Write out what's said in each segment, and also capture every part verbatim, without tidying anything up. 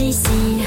D C.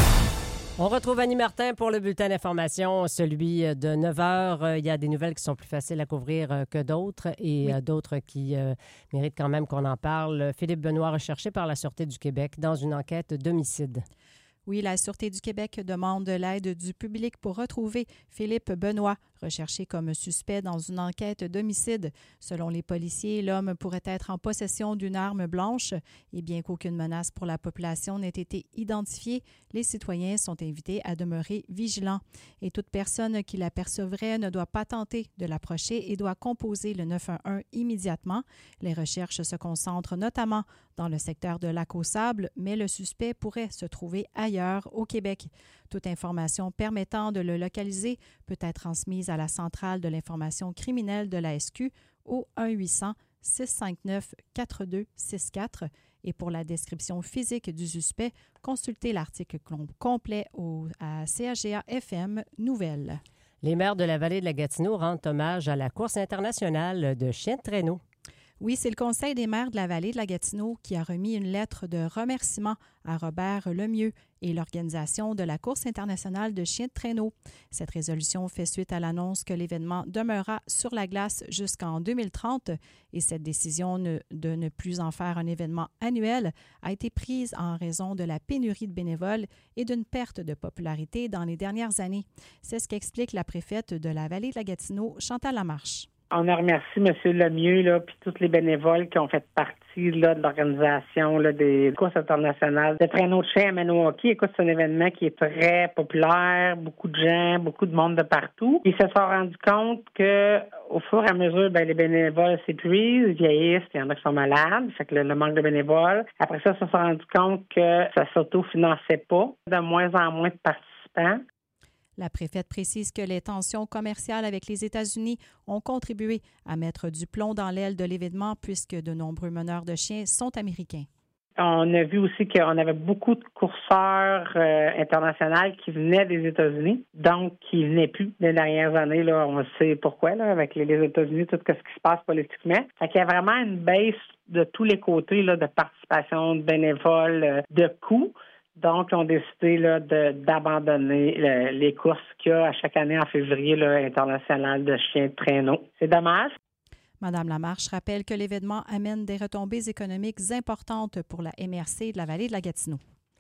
On retrouve Annie Martin pour le bulletin d'information, celui de neuf heures. Il y a des nouvelles qui sont plus faciles à couvrir que d'autres et oui. d'autres qui euh, méritent quand même qu'on en parle. Philippe Benoît, recherché par la Sûreté du Québec dans une enquête d'homicide. Oui, la Sûreté du Québec demande l'aide du public pour retrouver Philippe Benoît, recherché comme suspect dans une enquête d'homicide. Selon les policiers, l'homme pourrait être en possession d'une arme blanche et bien qu'aucune menace pour la population n'ait été identifiée, les citoyens sont invités à demeurer vigilants. Et toute personne qui l'apercevrait ne doit pas tenter de l'approcher et doit composer le neuf un un immédiatement. Les recherches se concentrent notamment dans le secteur de Lac-aux-Sables, mais le suspect pourrait se trouver ailleurs au Québec. Toute information permettant de le localiser peut être transmise à la centrale de l'information criminelle de la S Q au un huit cents six cinq neuf quatre deux six quatre. Et pour la description physique du suspect, consultez l'article complet au, à C A G A F M Nouvelles. Les maires de la vallée de la Gatineau rendent hommage à la course internationale de chiens de traîneau. Oui, c'est le Conseil des maires de la vallée de la Gatineau qui a remis une lettre de remerciement à Robert Lemieux et l'organisation de la course internationale de chiens de traîneau. Cette résolution fait suite à l'annonce que l'événement demeurera sur la glace jusqu'en deux mille trente et cette décision ne, de ne plus en faire un événement annuel a été prise en raison de la pénurie de bénévoles et d'une perte de popularité dans les dernières années. C'est ce qu'explique la préfète de la vallée de la Gatineau, Chantal Lamarche. On a remercié M. Lemieux là, puis tous les bénévoles qui ont fait partie là, de l'organisation là, des courses internationales de traîneaux de chiens à Maniwaki. Écoute, c'est un événement qui est très populaire, beaucoup de gens, beaucoup de monde de partout. Ils se sont rendus compte que au fur et à mesure, ben, les bénévoles s'épuisent, ils vieillissent, il y en a qui sont malades, fait que le, le manque de bénévoles. Après ça, ils se sont rendus compte que ça s'autofinançait pas, de moins en moins de participants. La préfète précise que les tensions commerciales avec les États-Unis ont contribué à mettre du plomb dans l'aile de l'événement puisque de nombreux meneurs de chiens sont américains. On a vu aussi qu'on avait beaucoup de courseurs euh, internationaux qui venaient des États-Unis, donc qui ne venaient plus les dernières années. Là, on sait pourquoi, là, avec les, les États-Unis, tout ce qui se passe politiquement. Fait qu'il y a vraiment une baisse de tous les côtés là, de participation, de bénévoles, euh, de coûts. Donc, ils ont décidé là, de, d'abandonner le, les courses qu'il y a à chaque année en février là, international de chiens de traîneau. C'est dommage. Madame Lamarche rappelle que l'événement amène des retombées économiques importantes pour la M R C de la vallée de la Gatineau.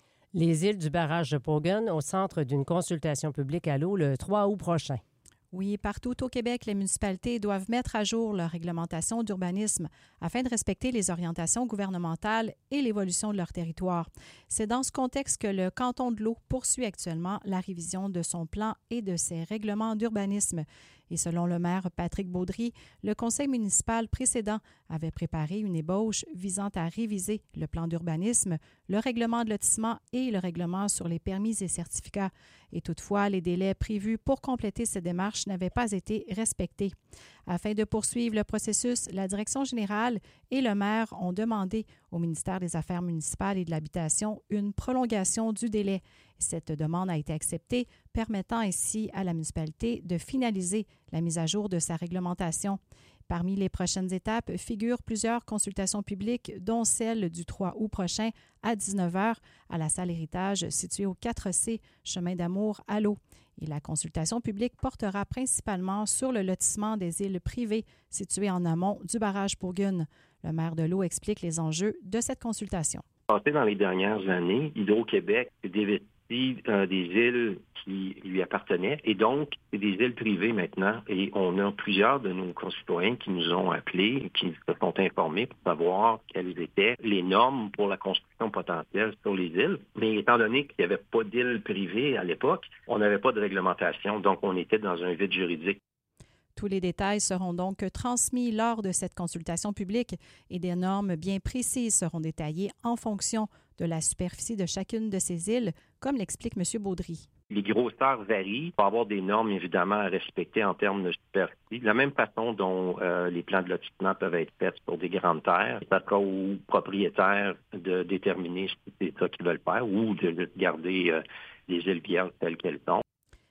Les îles du barrage de Paugun au centre d'une consultation publique à l'eau le trois août prochain. Oui, partout au Québec, les municipalités doivent mettre à jour leur réglementation d'urbanisme afin de respecter les orientations gouvernementales et l'évolution de leur territoire. C'est dans ce contexte que le canton de l'Eau poursuit actuellement la révision de son plan et de ses règlements d'urbanisme. Et selon le maire Patrick Baudry, le conseil municipal précédent avait préparé une ébauche visant à réviser le plan d'urbanisme, le règlement de lotissement et le règlement sur les permis et certificats. Et toutefois, les délais prévus pour compléter ces démarches n'avaient pas été respectés. Afin de poursuivre le processus, la direction générale et le maire ont demandé au ministère des Affaires municipales et de l'Habitation une prolongation du délai. Cette demande a été acceptée, permettant ainsi à la municipalité de finaliser la mise à jour de sa réglementation. Parmi les prochaines étapes figurent plusieurs consultations publiques, dont celle du trois août prochain à dix-neuf heures à la salle Héritage située au quatre C, chemin d'Amour à l'eau. Et la consultation publique portera principalement sur le lotissement des îles privées situées en amont du barrage Paugun. Le maire de l'Eau explique les enjeux de cette consultation. Dans les dernières années, Hydro-Québec s'est dévesti euh, des îles qui lui appartenaient et donc c'est des îles privées maintenant et on a plusieurs de nos concitoyens qui nous ont appelés et qui se sont informés pour savoir quelles étaient les normes pour la construction potentielle sur les îles. Mais étant donné qu'il n'y avait pas d'îles privées à l'époque, on n'avait pas de réglementation, donc on était dans un vide juridique. Tous les détails seront donc transmis lors de cette consultation publique et des normes bien précises seront détaillées en fonction de la superficie de chacune de ces îles, comme l'explique M. Baudry. Les grosseurs varient. Il faut avoir des normes, évidemment, à respecter en termes de superficie. De la même façon dont euh, les plans de lotissement peuvent être faits pour des grandes terres, ça sera aux propriétaires de déterminer si c'est ça qu'ils veulent faire ou de garder euh, les îles vierges telles qu'elles sont.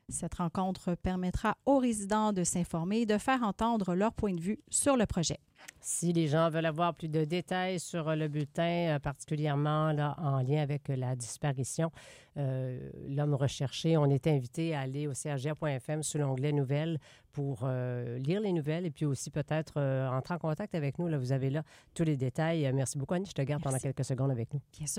Cette rencontre permettra aux résidents de s'informer et de faire entendre leur point de vue sur le projet. Si les gens veulent avoir plus de détails sur le bulletin, euh, particulièrement là, en lien avec la disparition, euh, l'homme recherché, on est invité à aller au c r j a point f m sous l'onglet Nouvelles pour euh, lire les nouvelles et puis aussi peut-être euh, entrer en contact avec nous. Là, vous avez là tous les détails. Merci beaucoup, Annie. Je te garde Merci. pendant quelques secondes avec nous. Bien sûr.